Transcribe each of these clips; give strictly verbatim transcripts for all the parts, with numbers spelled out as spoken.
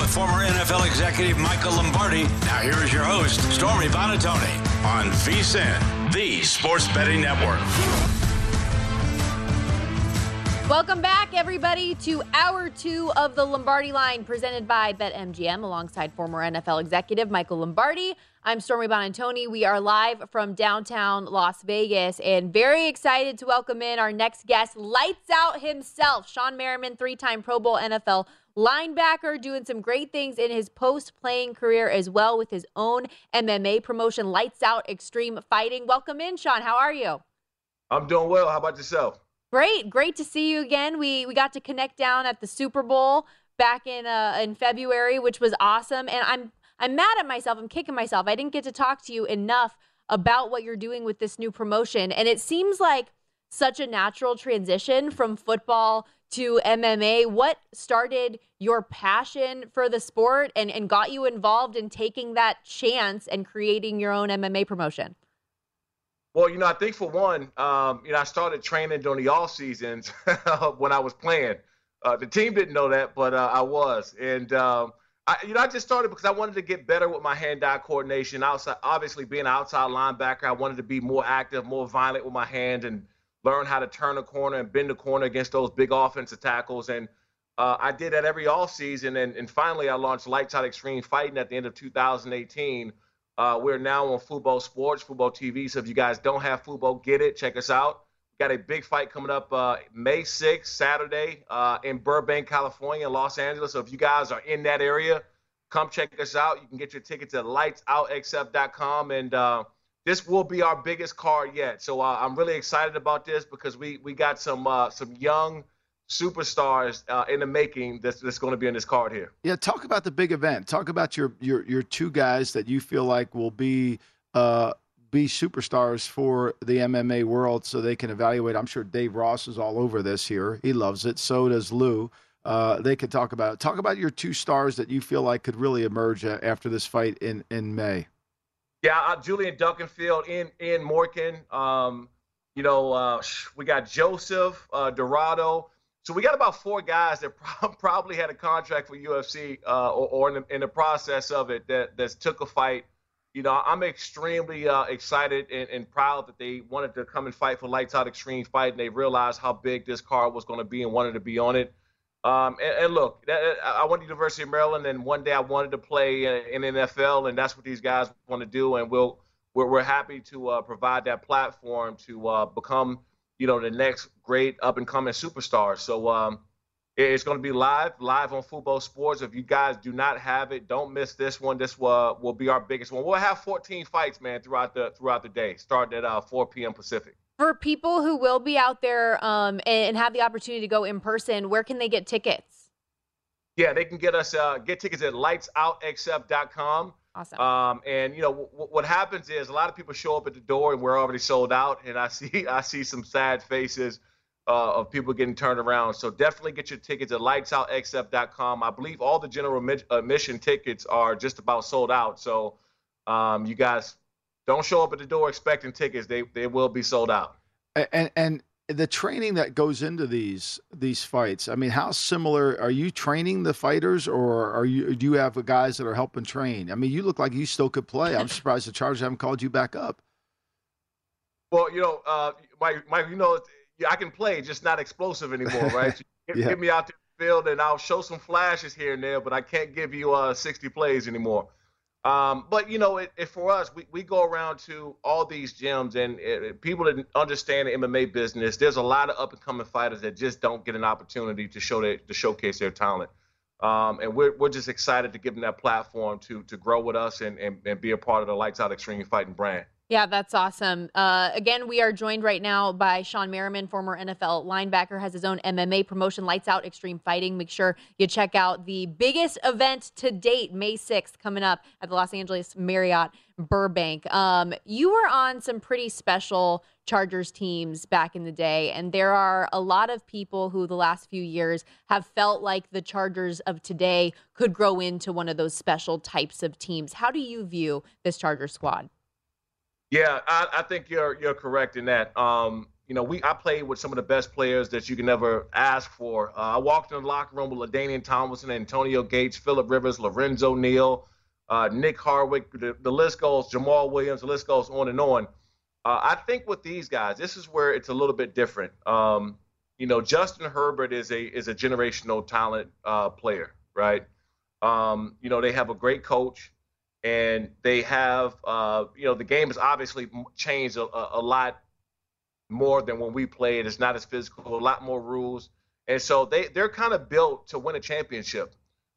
former N F L executive Michael Lombardi. Now here is your host, Stormy Buonantony, on V S I N, the Sports Betting Network. Welcome back, everybody, to hour two of the Lombardi Line, presented by BetMGM, alongside former N F L executive Michael Lombardi. I'm Stormy Buonantony. We are live from downtown Las Vegas, and very excited to welcome in our next guest, lights out himself, Shawne Merriman, three-time Pro Bowl N F L linebacker, doing some great things in his post-playing career as well with his own M M A promotion, Lights Out Extreme Fighting. Welcome in, Shawne. How are you? I'm doing well. How about yourself? Great. Great to see you again. We we got to connect down at the Super Bowl back in uh, in February, which was awesome. And I'm I'm mad at myself. I'm kicking myself. I didn't get to talk to you enough about what you're doing with this new promotion. And it seems like such a natural transition from football to M M A. What started your passion for the sport and, and got you involved in taking that chance and creating your own M M A promotion? Well, you know, I think for one, um, you know, I started training during the off seasons when I was playing. Uh, the team didn't know that, but uh, I was. And, um, I, you know, I just started because I wanted to get better with my hand-eye coordination. Outside, obviously, being an outside linebacker, I wanted to be more active, more violent with my hand and learn how to turn a corner and bend a corner against those big offensive tackles. And uh, I did that every off season. And, and finally, I launched Lights Out Extreme Fighting at the end of two thousand eighteen. Uh, we're now on Fubo Sports, Fubo T V. So if you guys don't have Fubo, get it. Check us out. We got a big fight coming up uh, May sixth, Saturday, uh, in Burbank, California, Los Angeles. So if you guys are in that area, come check us out. You can get your tickets at lights out x f dot com. And uh, this will be our biggest card yet. So uh, I'm really excited about this because we we got some uh, some young superstars uh, in the making that's, that's going to be in this card here. Yeah, talk about the big event. Talk about your your your two guys that you feel like will be uh, be superstars for the M M A world, so they can evaluate. I'm sure Dave Ross is all over this here. He loves it. So does Lou. Uh, they could talk about it. Talk about your two stars that you feel like could really emerge uh, after this fight in in May. Yeah, uh, Julian Duncanfield, in in Morgan. Um, you know, uh, we got Joseph uh, Dorado. So we got about four guys that pro- probably had a contract for U F C uh, or, or in, the, in the process of it that that took a fight. You know, I'm extremely uh, excited and, and proud that they wanted to come and fight for Lights Out Extreme Fight, and they realized how big this card was going to be and wanted to be on it. Um, and, and look, that, I went to the University of Maryland, and one day I wanted to play in, in N F L, and that's what these guys want to do. And we'll we're, we're happy to uh, provide that platform to uh, become, you know, the next great up-and-coming superstar. So um, it's going to be live, live on Fubo Sports. If you guys do not have it, don't miss this one. This uh, will be our biggest one. We'll have fourteen fights, man, throughout the throughout the day, starting at uh, four p.m. Pacific. For people who will be out there um, and have the opportunity to go in person, where can they get tickets? Yeah, they can get us uh, get tickets at lights out x f dot com. Awesome. Um, and you know w- what happens is a lot of people show up at the door and we're already sold out. And I see I see some sad faces uh, of people getting turned around. So definitely get your tickets at lights out x f dot com. I believe all the general admission tickets are just about sold out. So um, you guys don't show up at the door expecting tickets. They they will be sold out. And and the training that goes into these these fights, I mean, how similar are you training the fighters, or are you do you have guys that are helping train? I mean, you look like you still could play. I'm surprised the Chargers haven't called you back up. Well, you know, uh, Mike, Mike, you know, I can play, just not explosive anymore, right? So get, yeah. get me out to the field, and I'll show some flashes here and there, but I can't give you uh, sixty plays anymore. Um, but, you know, it, it, for us, we, we go around to all these gyms, and it, it, people that understand the M M A business, there's a lot of up-and-coming fighters that just don't get an opportunity to show their, to showcase their talent. Um, and we're we're just excited to give them that platform to to grow with us and, and, and be a part of the Lights Out Extreme Fighting brand. Yeah, that's awesome. Uh, again, we are joined right now by Shawne Merriman, former N F L linebacker, has his own M M A promotion, Lights Out Extreme Fighting. Make sure you check out the biggest event to date, May sixth, coming up at the Los Angeles Marriott Burbank. Um, you were on some pretty special Chargers teams back in the day, and there are a lot of people who the last few years have felt like the Chargers of today could grow into one of those special types of teams. How do you view this Charger squad? Yeah, I, I think you're you're correct in that. Um, you know, we I played with some of the best players that you can ever ask for. Uh, I walked in the locker room with LaDainian Tomlinson, Antonio Gates, Phillip Rivers, Lorenzo Neal, uh, Nick Hardwick. The, the list goes, Jamal Williams. The list goes on and on. Uh, I think with these guys, this is where it's a little bit different. Um, you know, Justin Herbert is a is a generational talent uh, player, right? Um, you know, they have a great coach, and they have, uh, you know, the game has obviously changed a, a, a lot more than when we played. It's not as physical, a lot more rules. And so they, they're kind of built to win a championship.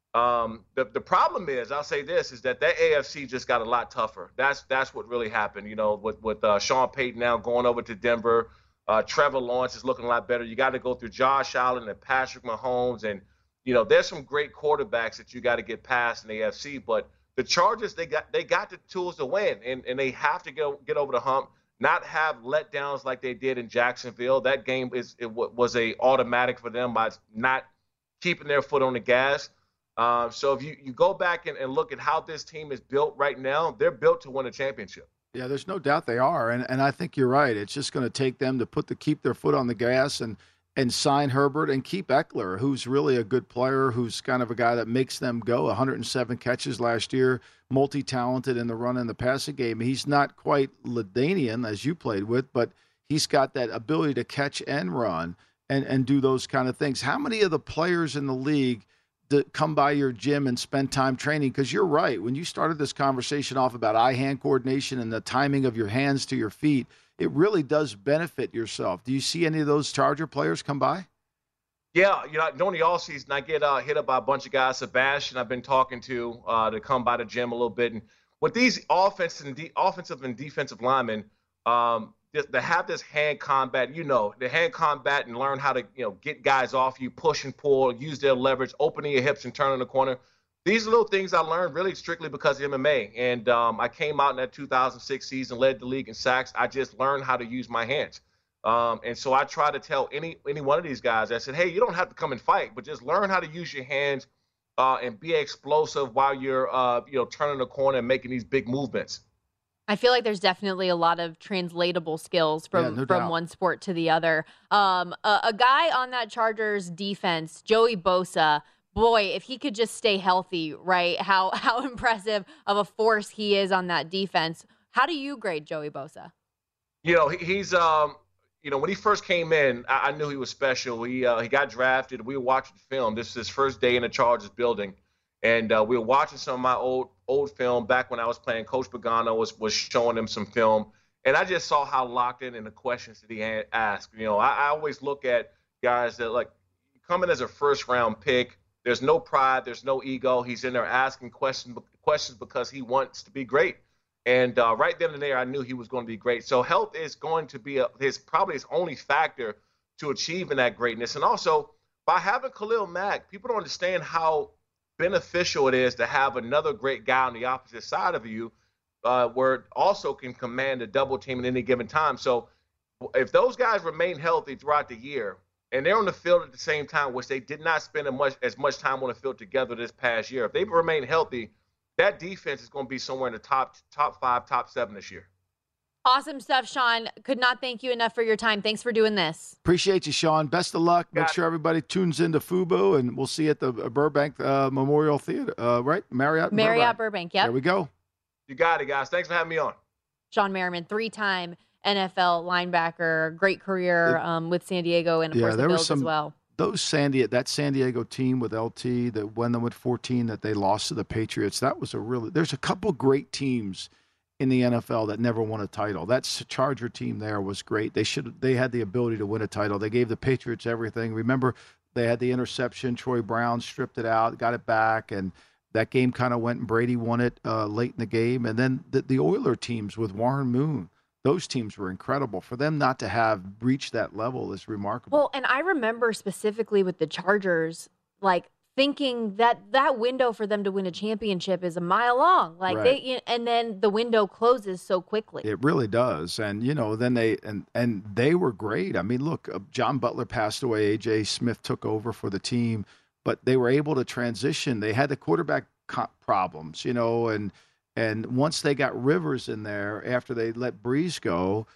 Um, the, the problem is, I'll say this, is that that A F C just got a lot tougher. That's that's what really happened, you know, with, with uh, Sean Payton now going over to Denver. Uh, Trevor Lawrence is looking a lot better. You got to go through Josh Allen and Patrick Mahomes. And, you know, there's some great quarterbacks that you got to get past in the A F C. But the Chargers, they got they got the tools to win, and, and they have to get, get over the hump. Not have letdowns like they did in Jacksonville. That game is it w- was a automatic for them by not keeping their foot on the gas. Uh, so if you, you go back and, and look at how this team is built right now, they're built to win a championship. Yeah, there's no doubt they are, and and I think you're right. It's just going to take them to put the keep their foot on the gas and and sign Herbert and keep Eckler, who's really a good player, who's kind of a guy that makes them go. one hundred seven catches last year, multi-talented in the run and the passing game. He's not quite LaDainian, as you played with, but he's got that ability to catch and run and, and do those kind of things. How many of the players in the league that come by your gym and spend time training? Because you're right. When you started this conversation off about eye-hand coordination and the timing of your hands to your feet, it really does benefit yourself. Do you see any of those Charger players come by? Yeah, you know, during the offseason, I get uh, hit up by a bunch of guys. Sebastian, I've been talking to uh, to come by the gym a little bit. And with these offensive and, de- offensive and defensive linemen, um, they, they have this hand combat. You know, the hand combat and learn how to, you know, get guys off you, push and pull, use their leverage, opening your hips and turning the corner. These are little things I learned really strictly because of M M A. And um, I came out in that two thousand six season, led the league in sacks. I just learned how to use my hands. Um, and so I try to tell any any one of these guys, I said, hey, you don't have to come and fight, but just learn how to use your hands uh, and be explosive while you're, uh, you know, turning the corner and making these big movements. I feel like there's definitely a lot of translatable skills from, yeah, no from doubt. one sport to the other. Um, a, a guy on that Chargers defense, Joey Bosa, boy, if he could just stay healthy, right, how how impressive of a force he is on that defense. How do you grade Joey Bosa? You know, he, he's, um, you know, when he first came in, I, I knew he was special. He uh, he got drafted. We were watching the film. This is his first day in the Chargers building. And uh, we were watching some of my old old film back when I was playing. Coach Pagano was, was showing him some film. And I just saw how locked in and the questions that he had asked. You know, I, I always look at guys that, like, coming as a first-round pick, there's no pride, there's no ego. He's in there asking questions questions because he wants to be great. And uh, right then and there, I knew he was going to be great. So health is going to be a, his probably his only factor to achieving that greatness. And also, by having Khalil Mack, people don't understand how beneficial it is to have another great guy on the opposite side of you, uh, where it also can command a double team at any given time. So if those guys remain healthy throughout the year, and they're on the field at the same time, which they did not spend as much, as much time on the field together this past year, if they remain healthy, that defense is going to be somewhere in the top top five, top seven this year. Awesome stuff, Sean. Could not thank you enough for your time. Thanks for doing this. Appreciate you, Sean. Best of luck. Got Make it. sure everybody tunes into FUBO, and we'll see you at the Burbank uh, Memorial Theater, uh, right? Marriott? in Marriott Burbank. Burbank, yep. There we go. You got it, guys. Thanks for having me on. Sean Merriman, three-time N F L linebacker, great career um, with San Diego and, of Yeah, course, the there was Bills some- as well. Those San Diego, that San Diego team with L T that won them with fourteen that they lost to the Patriots, that was a really, there's a couple great teams in the N F L that never won a title. That Charger team there was great. They should, they had the ability to win a title. They gave the Patriots everything. Remember, they had the interception. Troy Brown stripped it out, got it back, and that game kind of went and Brady won it uh, late in the game. And then the, the Oiler teams with Warren Moon, those teams were incredible. For them not to have reached that level is remarkable. Well, and I remember specifically with the Chargers, like thinking that that window for them to win a championship is a mile long. Like Right. they, and then the window closes so quickly. It really does. And, you know, then they, and, and they were great. I mean, look, uh, John Butler passed away. A J Smith took over for the team, but they were able to transition. They had the quarterback co- problems, you know, and, and once they got Rivers in there after they let Breeze go,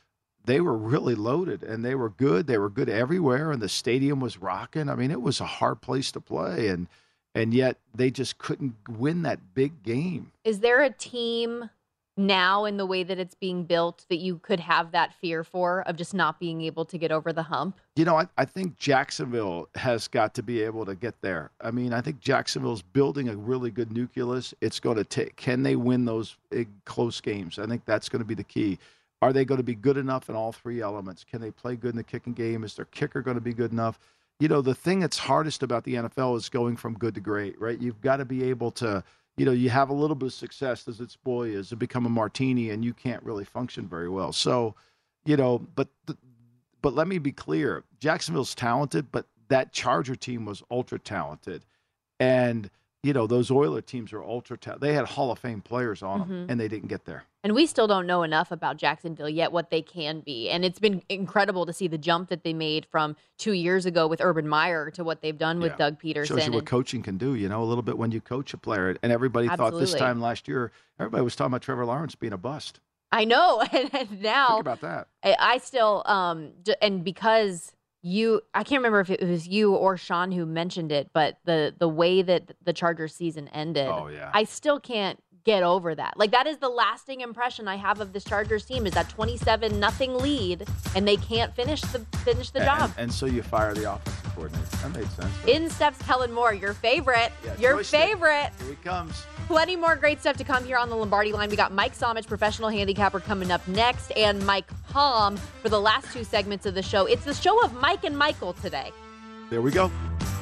they were really loaded, and they were good. They were good everywhere, and the stadium was rocking. I mean, it was a hard place to play, and and yet they just couldn't win that big game. Is there a team now in the way that it's being built that you could have that fear for of just not being able to get over the hump? You know, I, I think Jacksonville has got to be able to get there. I mean, I think Jacksonville's building a really good nucleus. It's going to take, can they win those big close games? I think that's going to be the key. Are they going to be good enough in all three elements? Can they play good in the kicking game? Is their kicker going to be good enough? You know, the thing that's hardest about the N F L is going from good to great, right? You've got to be able to, you know, you have a little bit of success, does it spoil you? Does it become a martini and you can't really function very well? So, you know, but the, but let me be clear. Jacksonville's talented, but that Charger team was ultra talented. And, you know, those Oiler teams are ultra talented. They had Hall of Fame players on them, Mm-hmm. and they didn't get there. And we still don't know enough about Jacksonville yet, what they can be. And it's been incredible to see the jump that they made from two years ago with Urban Meyer to what they've done with Yeah. Doug Peterson. Shows you what And- coaching can do, you know, a little bit when you coach a player. And everybody thought this Absolutely. time last year, everybody was talking about Trevor Lawrence being a bust. I know. And, and now Think about that. I, I still, um, j- and because you, I can't remember if it was you or Sean who mentioned it, but the, the way that the Chargers season ended, Oh, yeah. I still can't get over that. Like, that is the lasting impression I have of this Chargers team, is that twenty-seven nothing lead, and they can't finish the finish the And- job. And, and so you fire the offensive coordinator. That made sense. right? In steps Kellen Moore, your favorite, Yeah, your joystick. favorite. Here he comes. Plenty more great stuff to come here on the Lombardi line. We got Mike Somich, professional handicapper, coming up next, and Mike Palm for the last two segments of the show. It's the show of Mike and Michael today. There we go.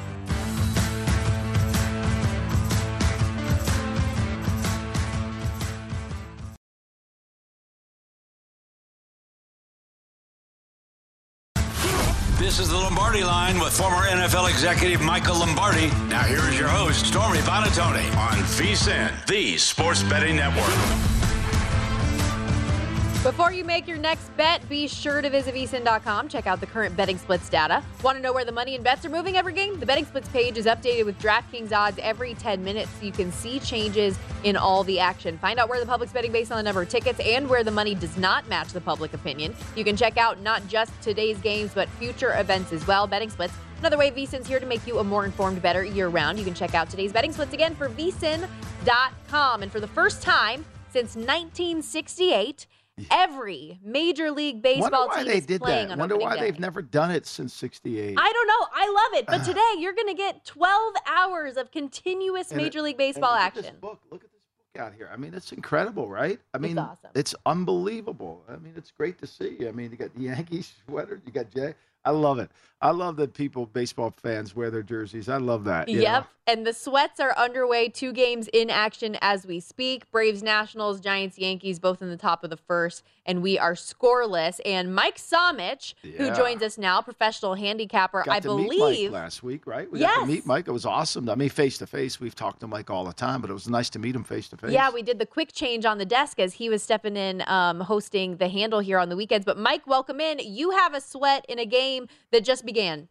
This is the Lombardi Line with former N F L executive Michael Lombardi. Now here is your host, Stormy Buonantony, on VSiN, the Sports Betting Network. Before you make your next bet, be sure to visit V S I N dot com. Check out the current betting splits data. Want to know where the money and bets are moving every game? The betting splits page is updated with DraftKings odds every ten minutes, so you can see changes in all the action. Find out where the public's betting based on the number of tickets and where the money does not match the public opinion. You can check out not just today's games, but future events as well. Betting splits, another way V S I N's here to make you a more informed bettor year-round. You can check out today's betting splits again for V S I N dot com. And for the first time since nineteen sixty-eight, every Major League Baseball Wonder why team they is did playing that. on Wonder opening why day. they've never done it since sixty-eight. I don't know. I love it. But today you're going to get twelve hours of continuous And it- Major League And Baseball look action. At this book. Look at this book out here. I mean, it's incredible, right? I mean, awesome. it's unbelievable. I mean, it's great to see. I mean, you got the Yankees sweater, you got Jay. I love it. I love that people, baseball fans, wear their jerseys. I love that. you Yep. know? And the sweats are underway. Two games in action as we speak. Braves, Nationals, Giants, Yankees, both in the top of the first. And we are scoreless. And Mike Somich, who Yeah. joins us now, professional handicapper, Got I to believe. meet Mike last week, right? We got to Yes. meet Mike. It was awesome. I mean, face to face. We've talked to Mike all the time, but it was nice to meet him face to face. Yeah, we did the quick change on the desk as he was stepping in, um, hosting the handle here on the weekends. But Mike, welcome in. You have a sweat in a game that just began.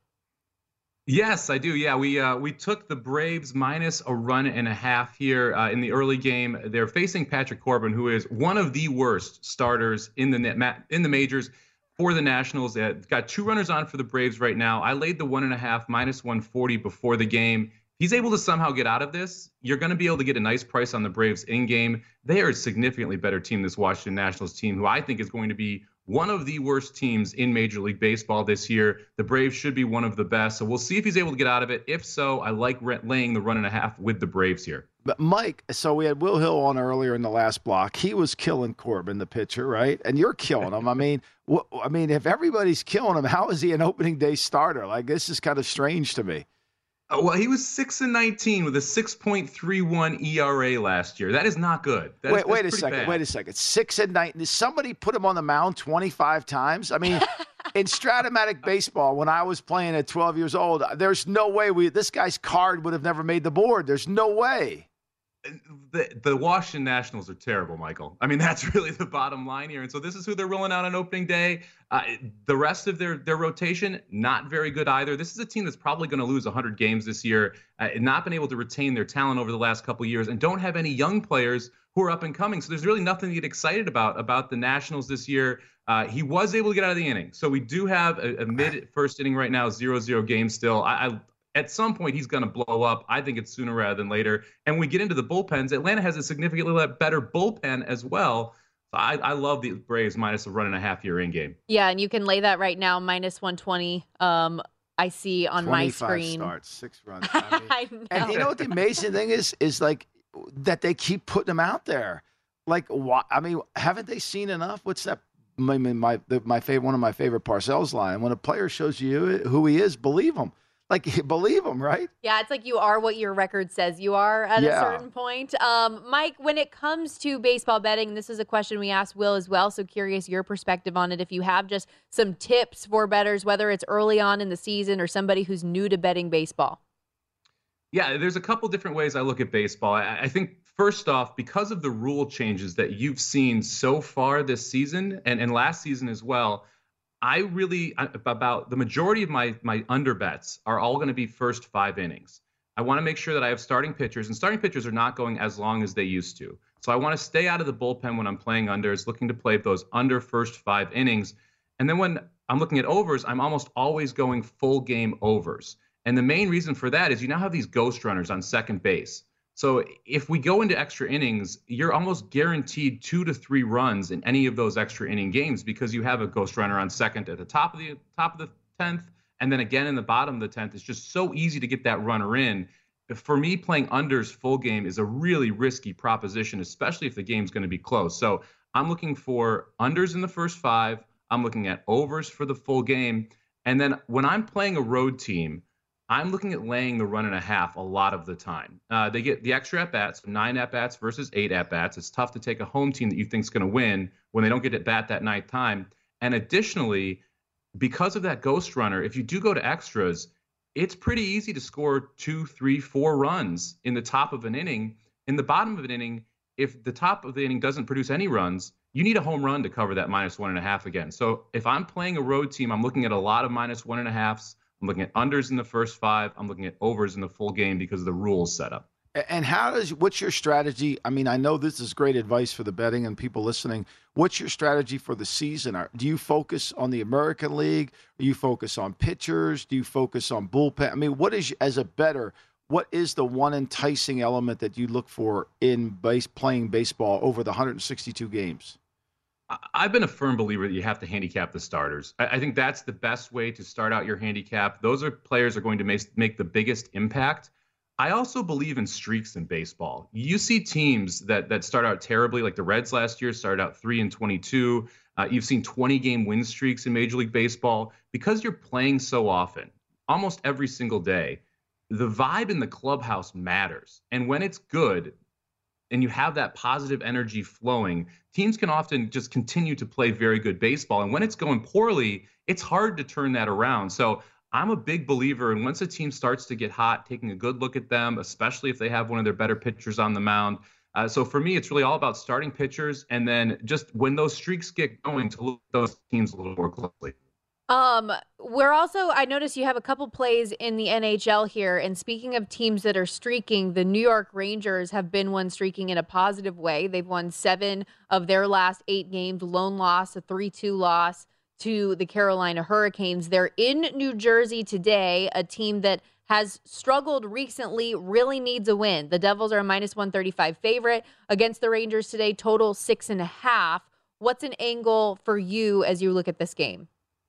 Yes, I do. Yeah, we uh, we took the Braves minus a run and a half here uh, in the early game. They're facing Patrick Corbin, who is one of the worst starters in the net, ma- in the majors for the Nationals. Uh, got two runners on for the Braves right now. I laid the one and a half minus one forty before the game. He's able to somehow get out of this. You're going to be able to get a nice price on the Braves in game. They are a significantly better team, this Washington Nationals team, who I think is going to be one of the worst teams in Major League Baseball this year. The Braves should be one of the best. So we'll see if he's able to get out of it. If so, I like laying the run and a half with the Braves here. But Mike, so we had Will Hill on earlier in the last block. He was killing Corbin, the pitcher, right? And you're killing him. I mean, wh- I mean, if everybody's killing him, how is he an opening day starter? Like, this is kind of strange to me. Uh, well, he was six and nineteen with a six point three one E R A last year. That is not good. That wait, is, wait a that's pretty second. bad. Wait a second. Six and nine. Did somebody put him on the mound twenty-five times? I mean, in Stratomatic baseball, when I was playing at twelve years old, there's no way we this guy's card would have never made the board. There's no way. The, the Washington Nationals are terrible, Michael. I mean, that's really the bottom line here. And so this is who they're rolling out on opening day. Uh, the rest of their their rotation, not very good either. This is a team that's probably going to lose one hundred games this year, uh, and not been able to retain their talent over the last couple of years, and don't have any young players who are up and coming. So there's really nothing to get excited about about the Nationals this year. Uh, he was able to get out of the inning. So we do have a, a mid-first inning right now, zero zero game still. I, I At some point, he's going to blow up. I think it's sooner rather than later. And when we get into the bullpens, Atlanta has a significantly better bullpen as well. So I, I love the Braves minus a run and a half year in game. Yeah, and you can lay that right now, minus one twenty. Um, I see on my screen. Starts, six runs. I, mean, I know. And you know what the amazing thing is? Is like that they keep putting them out there. Like, why? I mean, haven't they seen enough? What's that? I mean, my the, my favorite one of my favorite Parcells line. When a player shows you who he is, believe him. Like, believe him, right? Yeah, it's like you are what your record says you are at yeah. a certain point. Um, Mike, when it comes to baseball betting, this is a question we asked Will as well, so curious your perspective on it. If you have just some tips for bettors, whether it's early on in the season or somebody who's new to betting baseball. Yeah, there's a couple different ways I look at baseball. I, I think, first off, because of the rule changes that you've seen so far this season and, and last season as well, I really, about the majority of my my under bets are all going to be first five innings. I want to make sure that I have starting pitchers, and starting pitchers are not going as long as they used to. So I want to stay out of the bullpen when I'm playing unders, looking to play those under first five innings. And then when I'm looking at overs, I'm almost always going full game overs. And the main reason for that is you now have these ghost runners on second base. So if we go into extra innings, you're almost guaranteed two to three runs in any of those extra inning games because you have a ghost runner on second at the top of the top of the tenth, and then again in the bottom of the tenth. It's just so easy to get that runner in. For me, playing unders full game is a really risky proposition, especially if the game's going to be close. So I'm looking for unders in the first five. I'm looking at overs for the full game. And then when I'm playing a road team, I'm looking at laying the run and a half a lot of the time. Uh, they get the extra at-bats, nine at-bats versus eight at-bats. It's tough to take a home team that you think is going to win when they don't get at bat that ninth time. And additionally, because of that ghost runner, if you do go to extras, it's pretty easy to score two, three, four runs in the top of an inning. In the bottom of an inning, if the top of the inning doesn't produce any runs, you need a home run to cover that minus one and a half again. So if I'm playing a road team, I'm looking at a lot of minus one and a halves. I'm looking at unders in the first five. I'm looking at overs in the full game because of the rules set up. And how does, what's your strategy? I mean, I know this is great advice for the betting and people listening. What's your strategy for the season? Do you focus on the American League? Do you focus on pitchers? Do you focus on bullpen? I mean, what is, as a bettor, what is the one enticing element that you look for in base, playing baseball over the one hundred sixty-two games? I've been a firm believer that you have to handicap the starters. I think that's the best way to start out your handicap. Those are players are going to make, make the biggest impact. I also believe in streaks in baseball. You see teams that that start out terribly, like the Reds last year started out three and twenty-two. Uh, you've seen twenty game win streaks in Major League Baseball because you're playing so often, almost every single day. The vibe in the clubhouse matters, and when it's good, and you have that positive energy flowing, teams can often just continue to play very good baseball. And when it's going poorly, it's hard to turn that around. So I'm a big believer in once a team starts to get hot, taking a good look at them, especially if they have one of their better pitchers on the mound. Uh, so for me, it's really all about starting pitchers. And then just when those streaks get going, to look at those teams a little more closely. Um, we're also, I noticed you have a couple plays in the N H L here. And speaking of teams that are streaking, the New York Rangers have been one streaking in a positive way. They've won seven of their last eight games, lone loss, a three two loss to the Carolina Hurricanes. They're in New Jersey today, a team that has struggled recently, really needs a win. The Devils are a minus one thirty-five favorite against the Rangers today, total six and a half. What's an angle for you as you look at this game?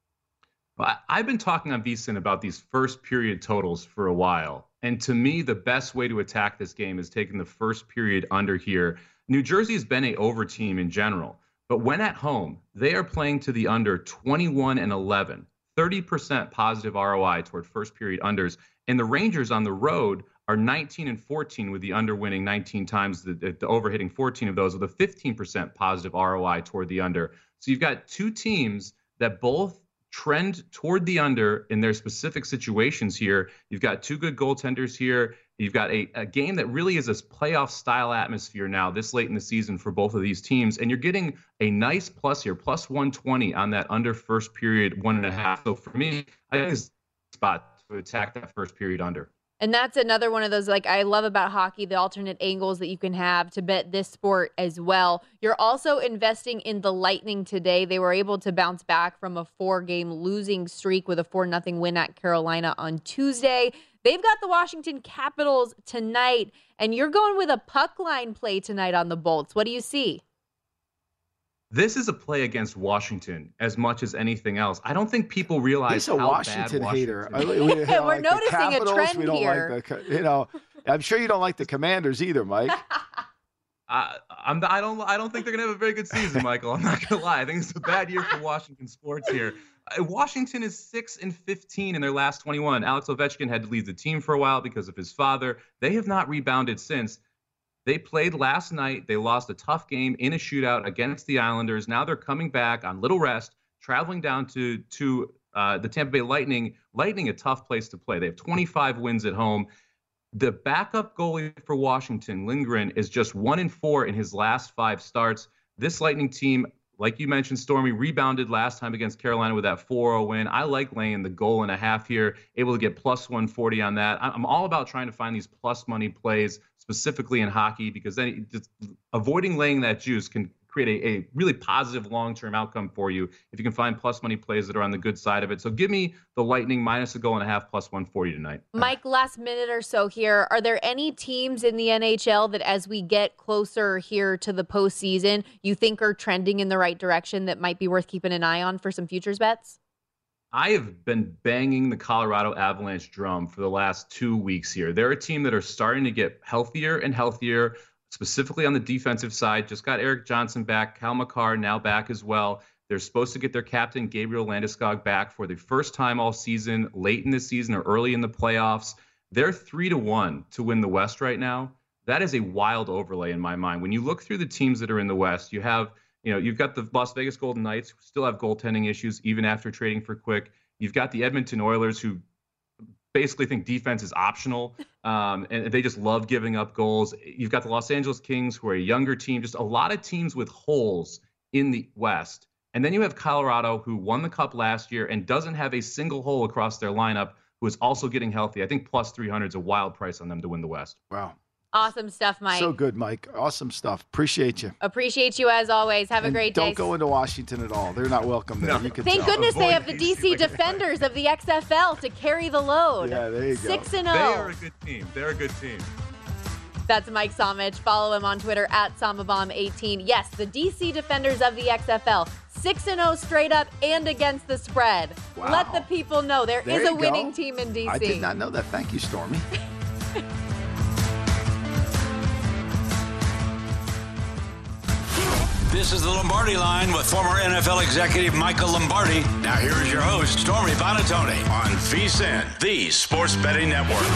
I've been talking on VSiN about these first period totals for a while. And to me, the best way to attack this game is taking the first period under here. New Jersey has been a over team in general, but when at home, they are playing to the under twenty-one and eleven, thirty percent positive R O I toward first period unders. And the Rangers on the road are nineteen and fourteen with the under winning nineteen times, the, the over hitting fourteen of those with a fifteen percent positive R O I toward the under. So you've got two teams that both trend toward the under in their specific situations here. You've got two good goaltenders here. You've got a, a game that really is a playoff style atmosphere now this late in the season for both of these teams. And you're getting a nice plus here, plus one twenty on that under first period, one and a half. So for me, I think it's a spot to attack that first period under. And that's another one of those, like, I love about hockey, the alternate angles that you can have to bet this sport as well. You're also investing in the Lightning today. They were able to bounce back from a four-game losing streak with a four nothing win at Carolina on Tuesday. They've got the Washington Capitals tonight, and you're going with a puck line play tonight on the Bolts. What do you see? This is a play against Washington as much as anything else. I don't think people realize He's a how Washington bad hater. Washington is. We're like noticing a trend we don't here. Like the, you know, I'm sure you don't like the Commanders either, Mike. I, I'm, I don't. I don't think they're gonna have a very good season, Michael. I'm not gonna lie. I think it's a bad year for Washington sports here. Uh, Washington is six and fifteen in their last twenty-one. Alex Ovechkin had to leave the team for a while because of his father. They have not rebounded since. They played last night. They lost a tough game in a shootout against the Islanders. Now they're coming back on little rest, traveling down to to uh, the Tampa Bay Lightning. Lightning, a tough place to play. They have twenty-five wins at home. The backup goalie for Washington, Lindgren, is just one and four in his last five starts. This Lightning team, like you mentioned, Stormy, rebounded last time against Carolina with that four oh win. I like laying the goal and a half here, able to get plus one forty on that. I'm all about trying to find these plus money plays, specifically in hockey, because then just avoiding laying that juice can create a, a really positive long-term outcome for you if you can find plus money plays that are on the good side of it. So give me the Lightning minus a goal and a half plus one forty tonight. Mike, last minute or so here, are there any teams in the N H L that as we get closer here to the postseason, you think are trending in the right direction that might be worth keeping an eye on for some futures bets? I have been banging the Colorado Avalanche drum for the last two weeks here. They're a team that are starting to get healthier and healthier, specifically on the defensive side. Just got Eric Johnson back, Cal McCarr now back as well. They're supposed to get their captain, Gabriel Landeskog, back for the first time all season, late in the season or early in the playoffs. They're three to one to win the West right now. That is a wild overlay in my mind. When you look through the teams that are in the West, you have You know, you've got the Las Vegas Golden Knights, who still have goaltending issues even after trading for Quick. You've got the Edmonton Oilers, who basically think defense is optional, um, and they just love giving up goals. You've got the Los Angeles Kings, who are a younger team, just a lot of teams with holes in the West. And then you have Colorado, who won the Cup last year and doesn't have a single hole across their lineup, who is also getting healthy. I think plus three hundred is a wild price on them to win the West. Wow. Awesome stuff, Mike. So good, Mike. Awesome stuff. Appreciate you. Appreciate you as always. Have and a great don't day. Don't go into Washington at all. They're not welcome there. No. You can Thank tell. goodness Avoid they have the D C Defenders of the X F L to carry the load. Yeah, there you go. Six and They zero. are a good team. They're a good team. That's Mike Somich. Follow him on Twitter at Samabomb eighteen. Yes, the D C Defenders of the X F L. six and oh straight up and against the spread. Wow. Let the people know there, There is a you winning go. team in D C. I did not know that. Thank you, Stormy. This is the Lombardi Line with former N F L executive Michael Lombardi. Now here is your host, Stormy Bonatoni, on VSiN, the Sports Betting Network.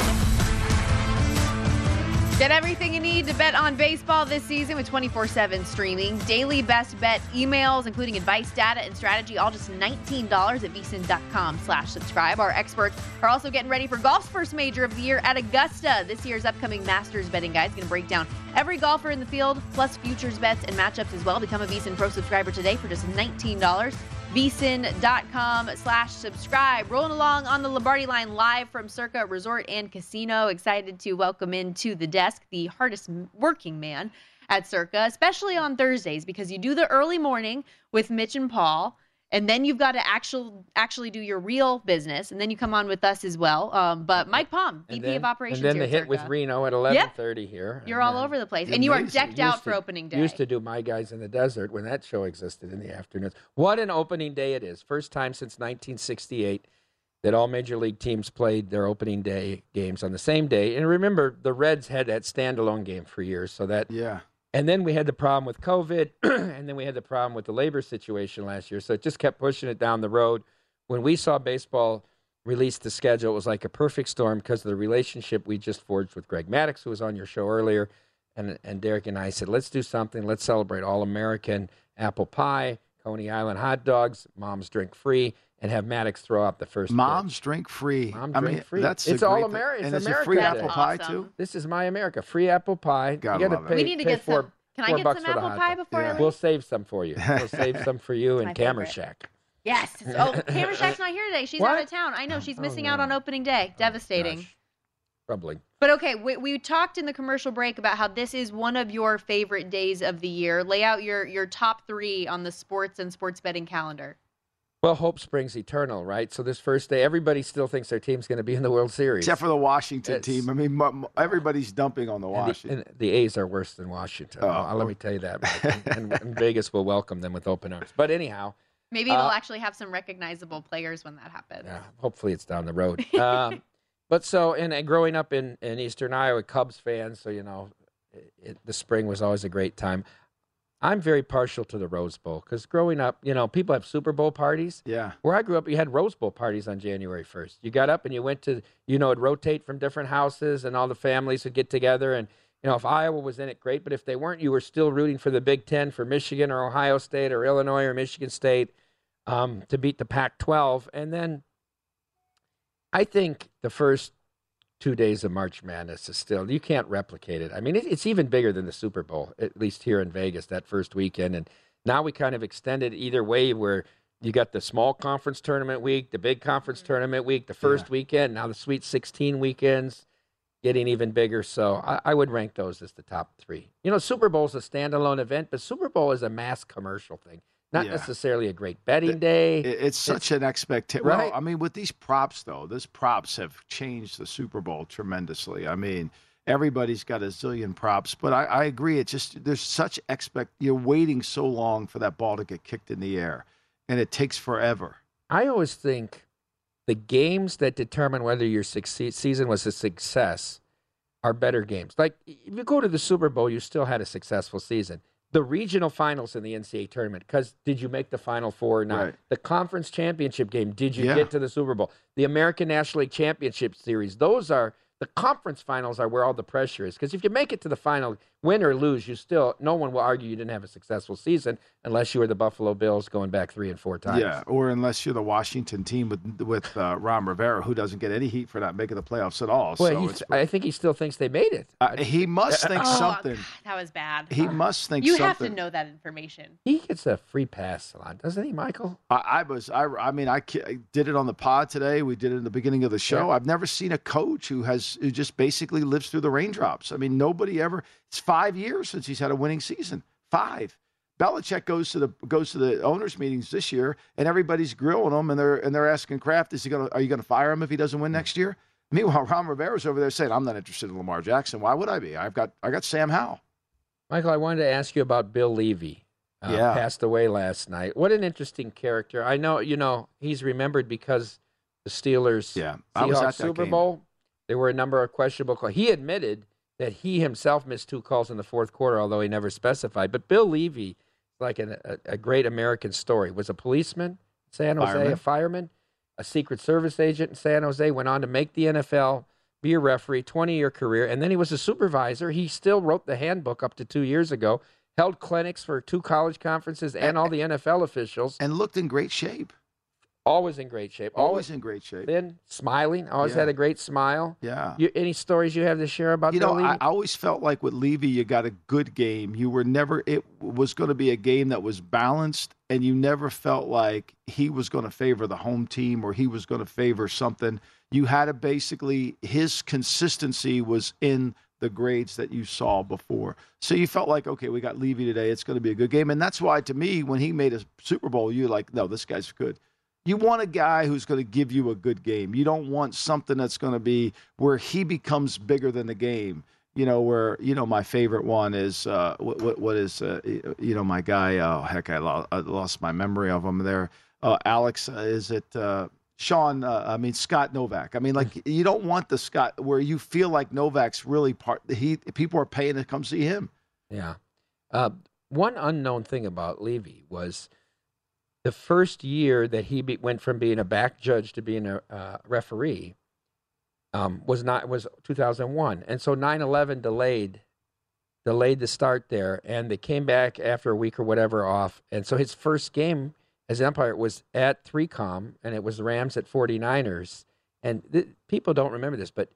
Get everything you need to bet on baseball this season with twenty-four seven streaming. Daily best bet emails, including advice, data, and strategy, all just nineteen dollars at vsin.com slash subscribe. Our experts are also getting ready for golf's first major of the year at Augusta. This year's upcoming Masters betting guide is going to break down every golfer in the field, plus futures bets and matchups as well. Become a VSiN Pro subscriber today for just nineteen dollars. vsin.com slash subscribe. Rolling along on the Lombardi Line live from Circa Resort and Casino. Excited to welcome into the desk the hardest working man at Circa, especially on Thursdays, because you do the early morning with Mitch and Paul, and then you've got to actual, actually do your real business, and then you come on with us as well. Um, but Mike Palm, V P then, of Operations And then here the at hit Circa. with Reno at eleven thirty here. You're and all then over the place. And you are amazing. decked out used for to- opening day. Used to do My Guys in the Desert when that show existed in the afternoons. What an opening day it is. First time since nineteen sixty-eight that all major league teams played their opening day games on the same day. And remember, the Reds had that standalone game for years. So that, Yeah. and then we had the problem with COVID, and then we had the problem with the labor situation last year. So it just kept pushing it down the road. When we saw baseball release the schedule, it was like a perfect storm because of the relationship we just forged with Greg Maddux, who was on your show earlier. And, and Derek and I said, let's do something. Let's celebrate All-American apple pie, Coney Island hot dogs, Mom's Drink Free, and have Maddox throw out the first Mom's pitch. drink free. Mom's I drink mean, free. That's it's a all great American. And It's it's a America free Day. apple pie Awesome. too. This is my America. Free apple pie. Gotta you got love to it. pay. We need to pay get four, some. Can I four get bucks some for the apple hot pie dog. before Yeah. I leave? We'll save some for you. We'll save some for you It's and my Camera favorite. Shack. Yes. Oh, Camera Shack's not here today. She's What? out of town. I know. She's Oh, missing no. out on opening day. Devastating. Gosh. Troubling. But okay, we, we talked in the commercial break about how this is one of your favorite days of the year. Lay out your, your top three on the sports and sports betting calendar. Well, hope springs eternal, right? So this first day, everybody still thinks their team's going to be in the World Series. Except for the Washington It's- team. I mean, mu- mu- everybody's dumping on the And the, Washington. and the A's are worse than Washington. Oh. I'll, let me tell you that. Mike. and, and, and Vegas will welcome them with open arms. But anyhow, Maybe we'll Uh, actually have some recognizable players when that happens. yeah, hopefully it's down the road. Um, but so, and, and growing up in, in Eastern Iowa, Cubs fans, so, you know, it, it, the spring was always a great time. I'm very partial to the Rose Bowl because growing up, you know, people have Super Bowl parties. Yeah. Where I grew up, you had Rose Bowl parties on January first. You got up and you went to, you know, it'd rotate from different houses and all the families would get together. And, you know, if Iowa was in it, great. But if they weren't, you were still rooting for the Big Ten, for Michigan or Ohio State or Illinois or Michigan State um, to beat the Pac twelve. And then I think the first two days of March Madness is still, you can't replicate it. I mean, it, it's even bigger than the Super Bowl, at least here in Vegas, that first weekend. And now we kind of extended either way where you got the small conference tournament week, the big conference tournament week, the first Yeah. weekend, now the Sweet sixteen weekends getting even bigger. So I, I would rank those as the top three. You know, Super Bowl is a standalone event, but Super Bowl is a mass commercial thing, not Yeah. necessarily a great betting day. It- It's such an expectation. Right. Well, I mean, with these props, though, those props have changed the Super Bowl tremendously. I mean, everybody's got a zillion props, but I, I agree. It's just there's such expect. You're waiting so long for that ball to get kicked in the air, and it takes forever. I always think the games that determine whether your succeed, season was a success are better games. Like, if you go to the Super Bowl, you still had a successful season. The regional finals in the N C double A tournament, because did you make the Final Four or not? Right. The conference championship game, did you Yeah. get to the Super Bowl? The American National League Championship Series, those are, the conference finals are where all the pressure is. Because if you make it to the final, win or lose, you still, no one will argue you didn't have a successful season unless you were the Buffalo Bills going back three and four times. Yeah, or unless you're the Washington team with with uh, Ron Rivera, who doesn't get any heat for not making the playoffs at all. Well, so he, it's, I think he still thinks they made it. uh, he must think Oh, something. God, that was bad. He must think you something. have to know that information. He gets a free pass a lot, doesn't he, Michael? I, I was, I, I mean, I, ki- I did it on the pod today. We did it in the beginning of the show. Yeah. I've never seen a coach who has who just basically lives through the raindrops. I mean, nobody ever. It's five years since he's had a winning season. Five. Belichick goes to the goes to the owners' meetings this year, and everybody's grilling him, and they're and they're asking Kraft, "Is he gonna? Are you gonna fire him if he doesn't win next year?" Meanwhile, Ron Rivera's over there saying, "I'm not interested in Lamar Jackson. Why would I be? I've got I got Sam Howell." Michael, I wanted to ask you about Bill Levy. Uh, Yeah. Passed away last night. What an interesting character. I know, you know, he's remembered because the Steelers Yeah, I was Seahawks at that Super game. Bowl, there were a number of questionable calls. He admitted that he himself missed two calls in the fourth quarter, although he never specified. But Bill Levy, like an, a, a great American story, was a policeman in San Jose, Fireman. a fireman, a Secret Service agent in San Jose, went on to make the N F L, be a referee, twenty-year career, and then he was a supervisor. He still wrote the handbook up to two years ago, held clinics for two college conferences and all the N F L officials, And looked in great shape. always in great shape. Always in great shape. thin, smiling, always Yeah. had a great smile. Yeah. You, any stories you have to share about You Bill know, Levy? I, I always felt like with Levy, you got a good game. You were never, it was going to be a game that was balanced, and you never felt like he was going to favor the home team or he was going to favor something. You had to basically, his consistency was in the grades that you saw before. So you felt like, okay, we got Levy today. It's going to be a good game. And that's why, to me, when he made a Super Bowl, you're like, no, this guy's good. You want a guy who's going to give you a good game. You don't want something that's going to be where he becomes bigger than the game. You know, where, you know, my favorite one is, uh, what, what, what is, uh, you know, my guy, oh, heck, I, lo- I lost my memory of him there. Uh, Alex, uh, is it uh, Sean, uh, I mean, Scott Novak. I mean, like, you don't want the Scott where you feel like Novak's really part, he people are paying to come see him. Yeah. Uh, one unknown thing about Levy was the first year that he be, went from being a back judge to being a uh, referee um, was not was two thousand one, and so nine eleven delayed delayed the start there, and they came back after a week or whatever off, and so his first game as an umpire was at three com, and it was the Rams at 49ers. And th- people don't remember this, but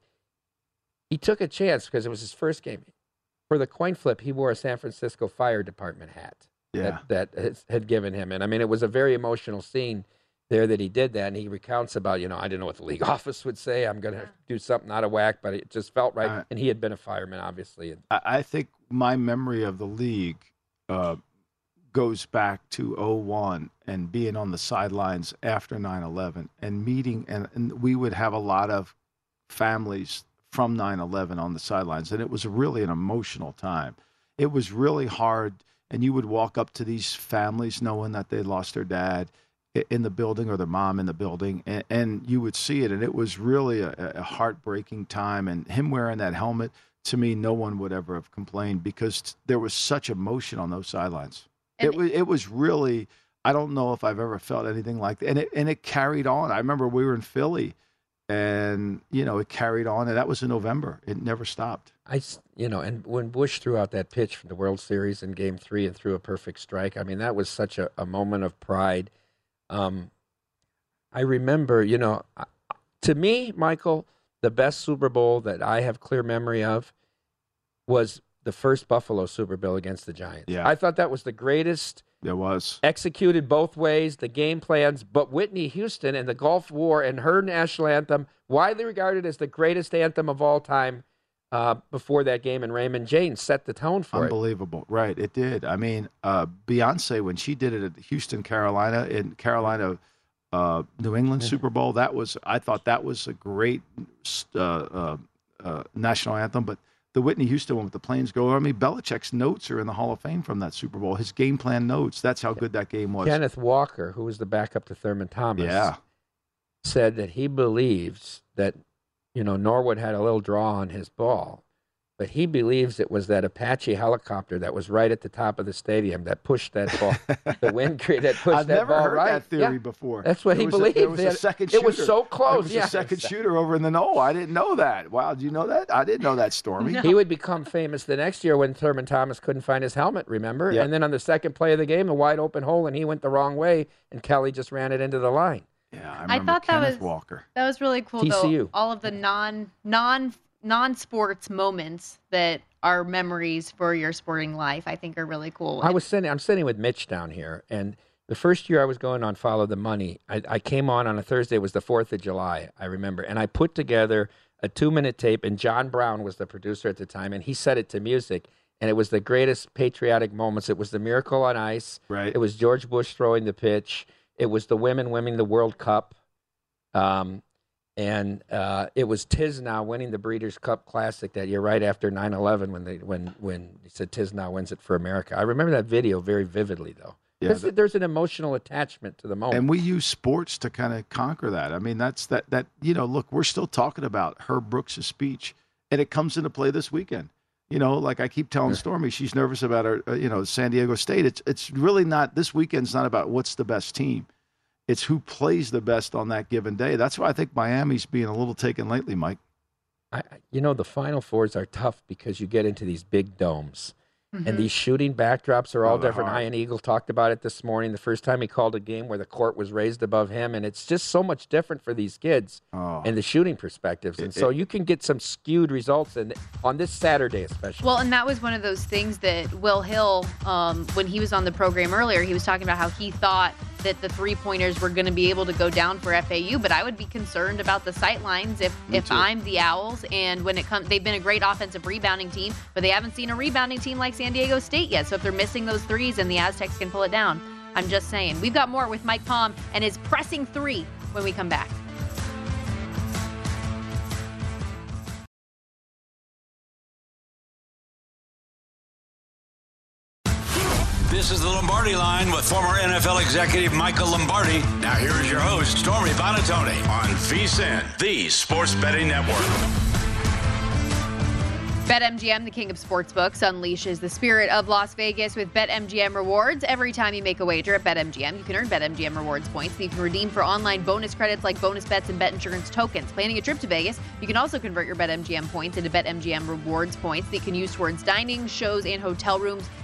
he took a chance because it was his first game. For the coin flip, he wore a San Francisco Fire Department hat Yeah. that, that has, had given him. And, I mean, it was a very emotional scene there that he did that. And he recounts about, you know, I didn't know what the league office would say. I'm going to do something out of whack, but it just felt right. Uh, and he had been a fireman, obviously. And, I, I think my memory of the league uh, goes back to oh one and being on the sidelines after nine eleven and meeting, and, and we would have a lot of families from nine eleven on the sidelines, and it was really an emotional time. It was really hard, and you would walk up to these families knowing that they lost their dad in the building or their mom in the building, and, and you would see it, and it was really a, a heartbreaking time. And him wearing that helmet, to me, no one would ever have complained because there was such emotion on those sidelines. And it was it was really, I don't know if I've ever felt anything like that. And it and it carried on. I remember we were in Philly, and you know it carried on, and that was in November. It never stopped. I, you know, and when Bush threw out that pitch from the World Series in Game Three and threw a perfect strike, I mean that was such a, a moment of pride. Um, I remember, you know, to me, Michael, the best Super Bowl that I have clear memory of was the first Buffalo Super Bowl against the Giants. Yeah. I thought that was the greatest. There was. Executed both ways, the game plans, but Whitney Houston and the Gulf War and her national anthem, widely regarded as the greatest anthem of all time uh, before that game, and Raymond James set the tone for it. Unbelievable. Right, it did. I mean, uh, Beyonce, when she did it at Houston, Carolina, in Carolina, uh, New England Yeah. Super Bowl, that was, I thought that was a great uh, uh, uh, national anthem, but the Whitney Houston one with the planes go. I mean, Belichick's notes are in the Hall of Fame from that Super Bowl. His game plan notes. That's how good that game was. Kenneth Walker, who was the backup to Thurman Thomas, Yeah. said that he believes that, you know, Norwood had a little draw on his ball, but he believes it was that Apache helicopter that was right at the top of the stadium that pushed that ball. The wind created that pushed I've that never ball heard right. that theory Yeah. before. That's what There he was a- believed. there was They a had- second it was shooter. so close. There was Yeah. a second shooter over in the no. I didn't know that. Wow, did you know that? I didn't know that, Stormy. No. He would become famous the next year when Thurman Thomas couldn't find his helmet, remember? Yep. And then on the second play of the game, a wide open hole, and he went the wrong way, and Kelly just ran it into the line. Yeah, I I remember thought that Kenneth was- Walker. That was really cool, T C U. though. All of the non non non sports moments that are memories for your sporting life, I think, are really cool. I was sitting. I'm sitting with Mitch down here, and the first year I was going on Follow the Money, I, I came on on a Thursday. It was the Fourth of July, I remember, and I put together a two-minute tape. And John Brown was the producer at the time, and he set it to music, and it was the greatest patriotic moments. It was the Miracle on Ice. Right. It was George Bush throwing the pitch. It was the women winning the World Cup. Um, and uh, it was Tiznow winning the Breeders' Cup Classic that year, right after nine eleven, when they when when he said Tiznow wins it for America. I remember that video very vividly, though. Yeah, There's, that- there's an emotional attachment to the moment. And we use sports to kind of conquer that. I mean, that's that, that, you know, look, we're still talking about Herb Brooks' speech, and it comes into play this weekend. You know, like I keep telling Stormy, she's nervous about her, uh, you know, San Diego State. It's, it's really not, this weekend's not about what's the best team. It's who plays the best on that given day. That's why I think Miami's being a little taken lately, Mike. I, you know, the Final Fours are tough because you get into these big domes. Mhm. And these shooting backdrops are all Oh, they're different. hard. Ian Eagle talked about it this morning. The first time he called a game where the court was raised above him, and it's just so much different for these kids Oh. and the shooting perspectives. And It- so it- you can get some skewed results in, on this Saturday, especially. Well, and that was one of those things that Will Hill, um, when he was on the program earlier, he was talking about how he thought that the three-pointers were going to be able to go down for F A U, but I would be concerned about the sight lines if, Me if too. I'm the Owls. And when it comes, they've been a great offensive rebounding team, but they haven't seen a rebounding team like San Diego State yet. So if they're missing those threes, and the Aztecs can pull it down. I'm just saying. We've got more with Mike Palm and his pressing three when we come back. This is the Lombardi Line with former N F L executive Michael Lombardi. Now here is your host, Stormy Bonatoni, on VSiN, the Sports Betting Network. BetMGM, the king of sportsbooks, unleashes the spirit of Las Vegas with BetMGM rewards. Every time you make a wager at BetMGM, you can earn BetMGM rewards points that you can redeem for online bonus credits like bonus bets and bet insurance tokens. Planning a trip to Vegas, you can also convert your BetMGM points into BetMGM rewards points that you can use towards dining, shows, and hotel rooms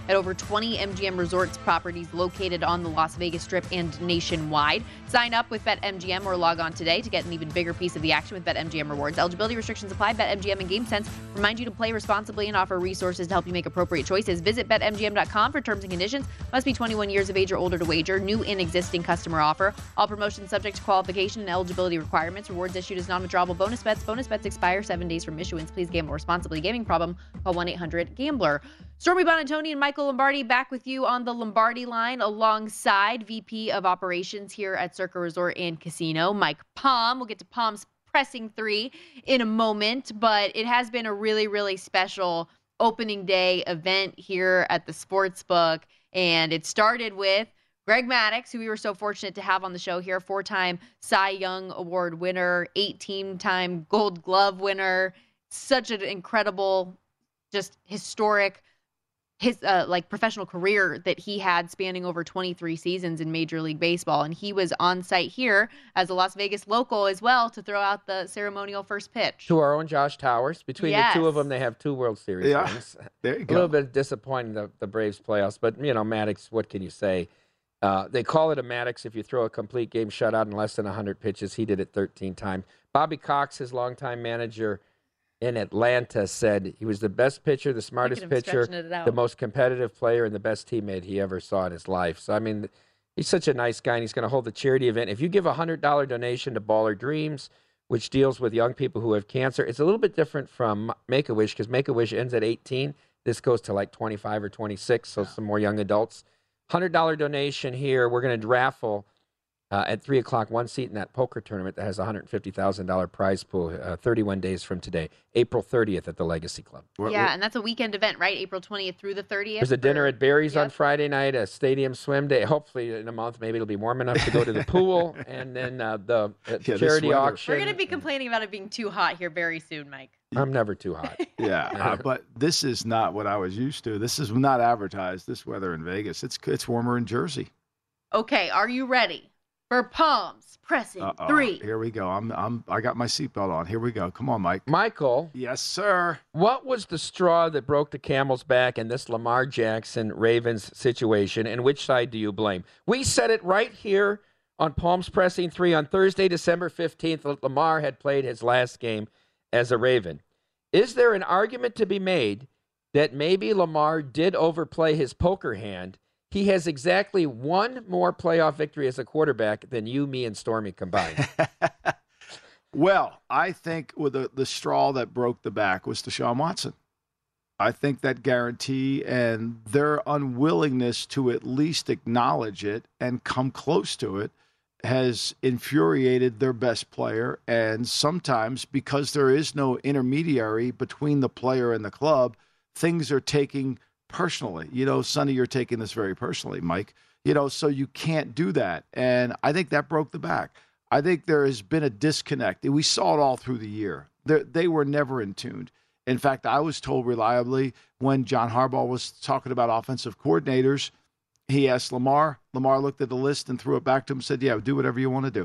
at over twenty M G M Resorts properties located on the Las Vegas Strip and nationwide. Sign up with BetMGM or log on today to get an even bigger piece of the action with BetMGM Rewards. Eligibility restrictions apply. BetMGM and GameSense remind you to play responsibly and offer resources to help you make appropriate choices. Visit Bet M G M dot com for terms and conditions. Must be twenty-one years of age or older to wager. New and existing customer offer. All promotions subject to qualification and eligibility requirements. Rewards issued as non-withdrawable bonus bets. Bonus bets expire seven days from issuance. Please gamble responsibly. Gaming problem? Call one eight hundred gambler. Stormy Buonantony and Michael Lombardi back with you on the Lombardi line alongside V P of Operations here at Circa Resort and Casino, Mike Palm. We'll get to Palm's pressing three in a moment, but it has been a really, really special opening day event here at the Sportsbook, and it started with Greg Maddux, who we were so fortunate to have on the show here, four-time Cy Young Award winner, eighteen-time Gold Glove winner, such an incredible, just historic his uh, like professional career that he had spanning over twenty-three seasons in Major League Baseball. And he was on site here as a Las Vegas local as well to throw out the ceremonial first pitch. To our own Josh Towers. Between yes. the two of them, they have two World Series yeah. rings. There you a go. little bit disappointing, the, the Braves playoffs. But, you know, Maddux, what can you say? Uh, they call it a Maddux if you throw a complete game shutout in less than one hundred pitches. He did it thirteen times. Bobby Cox, his longtime manager in Atlanta, said he was the best pitcher, the smartest pitcher, the most competitive player, and the best teammate he ever saw in his life. So, I mean, he's such a nice guy, and he's going to hold the charity event. If you give a one hundred dollars donation to Baller Dreams, which deals with young people who have cancer, it's a little bit different from Make-A-Wish because Make-A-Wish ends at eighteen. This goes to like twenty-five or twenty-six, so some more young adults. one hundred dollars donation here. We're going to raffle uh, at three o'clock one seat in that poker tournament that has a one hundred fifty thousand dollars prize pool uh, thirty-one days from today, April thirtieth at the Legacy Club. Yeah, and that's a weekend event, right? April twentieth through the thirtieth. There's a dinner at Barry's yep. on Friday night, a stadium swim day. Hopefully in a month, maybe it'll be warm enough to go to the pool, and then uh, the uh, Yeah, charity auction. We're going to be complaining about it being too hot here very soon, Mike. I'm never too hot. Yeah, uh, but this is not what I was used to. This is not advertised, this weather in Vegas. It's it's warmer in Jersey. Okay, are you ready for Palms pressing Uh-oh. three? Here we go. I'm I'm I got my seatbelt on. Here we go. Come on, Mike. Michael. Yes, sir. What was the straw that broke the camel's back in this Lamar Jackson Ravens situation, and which side do you blame? We said it right here on Palms Pressing three on Thursday, December fifteenth. Lamar had played his last game as a Raven. Is there an argument to be made that maybe Lamar did overplay his poker hand? He has exactly one more playoff victory as a quarterback than you, me, and Stormy combined. Well, I think with the, the straw that broke the back was Deshaun Watson. I think that guarantee and their unwillingness to at least acknowledge it and come close to it has infuriated their best player. And sometimes, because there is no intermediary between the player and the club, things are taking personally. You know, Sonny, you're taking this very personally, Mike. You know, so you can't do that. And I think that broke the back. I think there has been a disconnect. We saw it all through the year. They're, they were never in tune. In fact, I was told reliably when John Harbaugh was talking about offensive coordinators, he asked Lamar. Lamar looked at the list and threw it back to him and said, yeah, do whatever you want to do.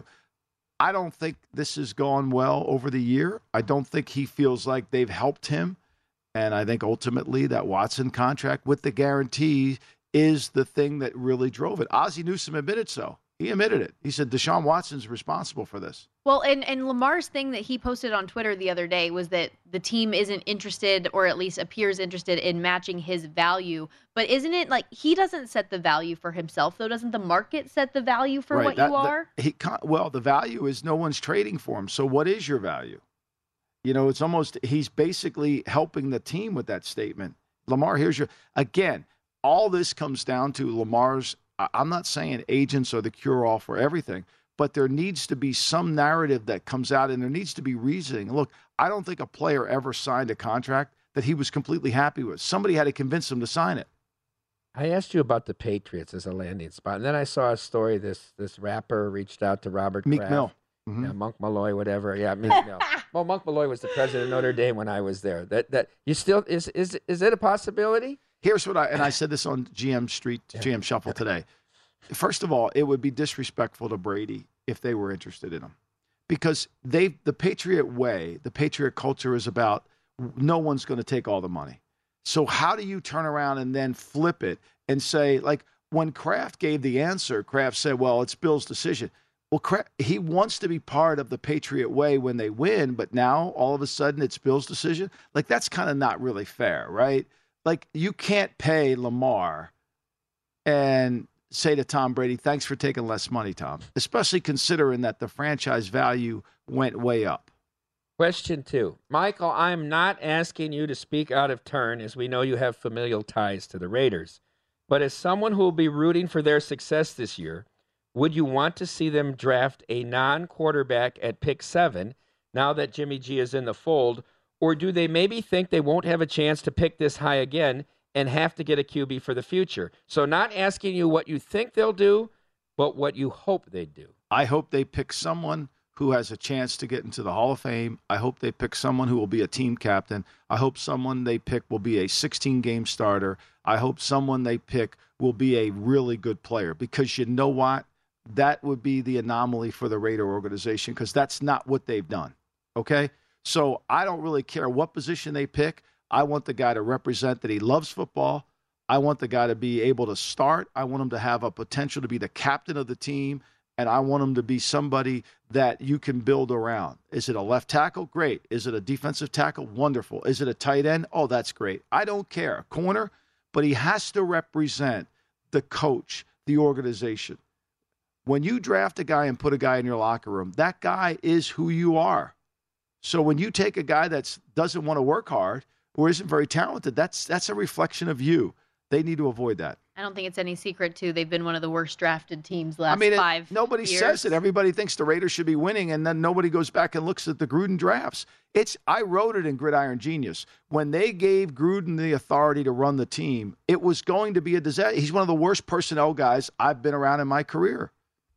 I don't think this has gone well over the year. I don't think he feels like they've helped him. And I think ultimately that Watson contract with the guarantee is the thing that really drove it. Ozzie Newsome admitted so. He admitted it. He said Deshaun Watson's responsible for this. Well, and, and Lamar's thing that he posted on Twitter the other day was that the team isn't interested, or at least appears interested, in matching his value. But isn't it like he doesn't set the value for himself, though? Doesn't the market set the value for right. what that, you are? That, he, well, the value is no one's trading for him. So what is your value? You know, it's almost he's basically helping the team with that statement. Lamar, here's your – again, all this comes down to Lamar's – I'm not saying agents are the cure-all for everything, but there needs to be some narrative that comes out, and there needs to be reasoning. Look, I don't think a player ever signed a contract that he was completely happy with. Somebody had to convince him to sign it. I asked you about the Patriots as a landing spot, and then I saw a story. This this rapper reached out to Robert Meek Kraft. Mill. Mm-hmm. Yeah, Monk Malloy, whatever. Yeah, Meek Mill. Well, Monk Malloy was the president of Notre Dame when I was there. That that you still is is is it a possibility? Here's what I and I said this on G M Street, G M Shuffle today. First of all, it would be disrespectful to Brady if they were interested in him, because they the Patriot way, the Patriot culture is about no one's going to take all the money. So how do you turn around and then flip it and say, like, when Kraft gave the answer, Kraft said, well, it's Bill's decision. Well, Kraft, he wants to be part of the Patriot way when they win, but now all of a sudden it's Bill's decision. Like, that's kind of not really fair, right? Like, you can't pay Lamar and say to Tom Brady, thanks for taking less money, Tom, especially considering that the franchise value went way up. Question two. Michael, I'm not asking you to speak out of turn, as we know you have familial ties to the Raiders. But as someone who will be rooting for their success this year, would you want to see them draft a non-quarterback at pick seven now that Jimmy G is in the fold? Or do they maybe think they won't have a chance to pick this high again and have to get a Q B for the future? So not asking you what you think they'll do, but what you hope they do. I hope they pick someone who has a chance to get into the Hall of Fame. I hope they pick someone who will be a team captain. I hope someone they pick will be a sixteen-game starter. I hope someone they pick will be a really good player, because you know what? That would be the anomaly for the Raider organization, because that's not what they've done, okay? So I don't really care what position they pick. I want the guy to represent that he loves football. I want the guy to be able to start. I want him to have a potential to be the captain of the team. And I want him to be somebody that you can build around. Is it a left tackle? Great. Is it a defensive tackle? Wonderful. Is it a tight end? Oh, that's great. I don't care. Corner, but he has to represent the coach, the organization. When you draft a guy and put a guy in your locker room, that guy is who you are. So when you take a guy that doesn't want to work hard or isn't very talented, that's that's a reflection of you. They need to avoid that. I don't think it's any secret, too. They've been one of the worst drafted teams last I mean, it, five nobody years. says it. Everybody thinks the Raiders should be winning, and then nobody goes back and looks at the Gruden drafts. It's I wrote it in Gridiron Genius. When they gave Gruden the authority to run the team, it was going to be a disaster. He's one of the worst personnel guys I've been around in my career.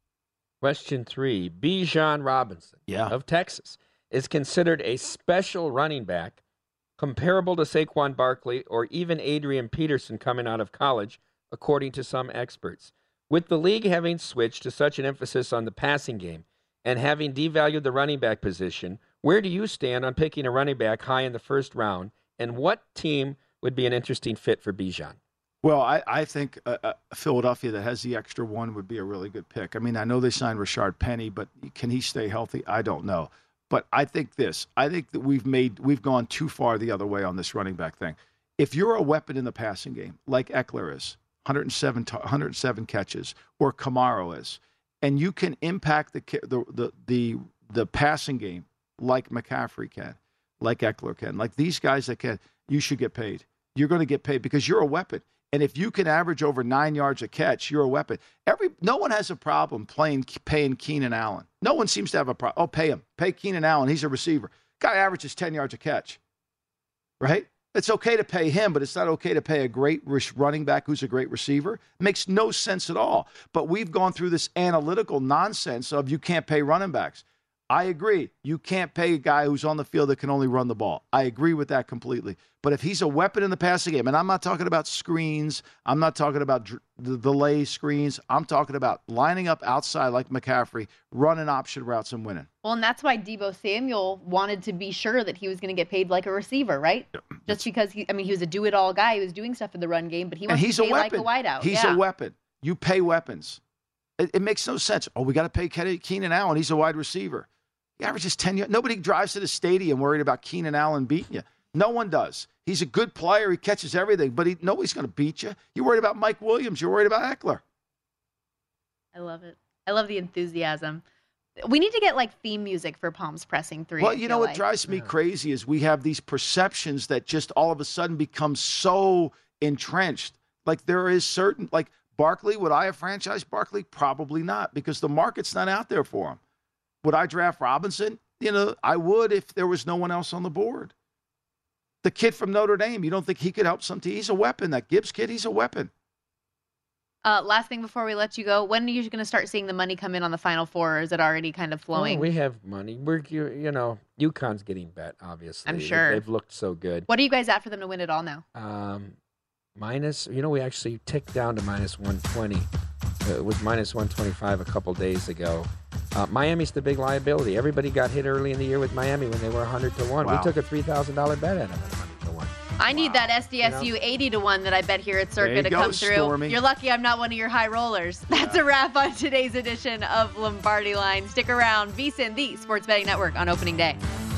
Question three. Bijan Robinson Yeah. of Texas is considered a special running back comparable to Saquon Barkley or even Adrian Peterson coming out of college, according to some experts. With the league having switched to such an emphasis on the passing game and having devalued the running back position, where do you stand on picking a running back high in the first round, and what team would be an interesting fit for Bijan? Well, I, I think uh, uh, Philadelphia that has the extra one would be a really good pick. I mean, I know they signed Rashard Penny, but can he stay healthy? I don't know. But I think this. I think that we've made we've gone too far the other way on this running back thing. If you're a weapon in the passing game, like Eckler is, one hundred seven, one hundred seven catches, or Kamara is, and you can impact the the the the, the passing game like McCaffrey can, like Eckler can, like these guys that can, you should get paid. You're going to get paid because you're a weapon. And if you can average over nine yards a catch, you're a weapon. Every no one has a problem playing paying Keenan Allen. No one seems to have a problem. Oh, pay him. Pay Keenan Allen. He's a receiver. Guy averages ten yards a catch, right? It's okay to pay him, but it's not okay to pay a great running back who's a great receiver. It makes no sense at all. But we've gone through this analytical nonsense of you can't pay running backs. I agree. You can't pay a guy who's on the field that can only run the ball. I agree with that completely. But if he's a weapon in the passing game, and I'm not talking about screens, I'm not talking about dr- the delay screens, I'm talking about lining up outside like McCaffrey, running option routes and winning. Well, and that's why Deebo Samuel wanted to be sure that he was going to get paid like a receiver, right? Yeah. Just because, he, I mean, he was a do-it-all guy. He was doing stuff in the run game, but he wants he's to pay a weapon. like a wideout. He's yeah. a weapon. You pay weapons. It, it makes no sense. Oh, we got to pay Keenan Allen. He's a wide receiver. He averages ten yards. Nobody drives to the stadium worried about Keenan Allen beating you. No one does. He's a good player. He catches everything, but he, nobody's going to beat you. You're worried about Mike Williams. You're worried about Eckler. I love it. I love the enthusiasm. We need to get like theme music for Palms Pressing three. Well, you know what like. drives me crazy is we have these perceptions that just all of a sudden become so entrenched. Like there is certain, like Barkley, would I have franchised Barkley? Probably not, because the market's not out there for him. Would I draft Robinson? You know, I would if there was no one else on the board. The kid from Notre Dame, you don't think he could help some team? He's a weapon. That Gibbs kid, he's a weapon. Uh, last thing before we let you go, when are you going to start seeing the money come in on the Final Four, or is it already kind of flowing? Oh, we have money. We're, you, you know, UConn's getting bet, obviously. I'm sure. They've looked so good. What are you guys at for them to win it all now? Um, minus, you know, we actually ticked down to minus one twenty. Uh, it was minus one twenty-five a couple days ago. Uh, Miami's the big liability. Everybody got hit early in the year with Miami when they were one hundred to one. Wow. We took a three thousand dollars bet at them at one hundred to one. I need that S D S U you know? eighty to one that I bet here at Circa to go, come through. Stormy. You're lucky I'm not one of your high rollers. That's yeah. a wrap on today's edition of Lombardi Line. Stick around. VSiN, the Sports Betting Network, on opening day.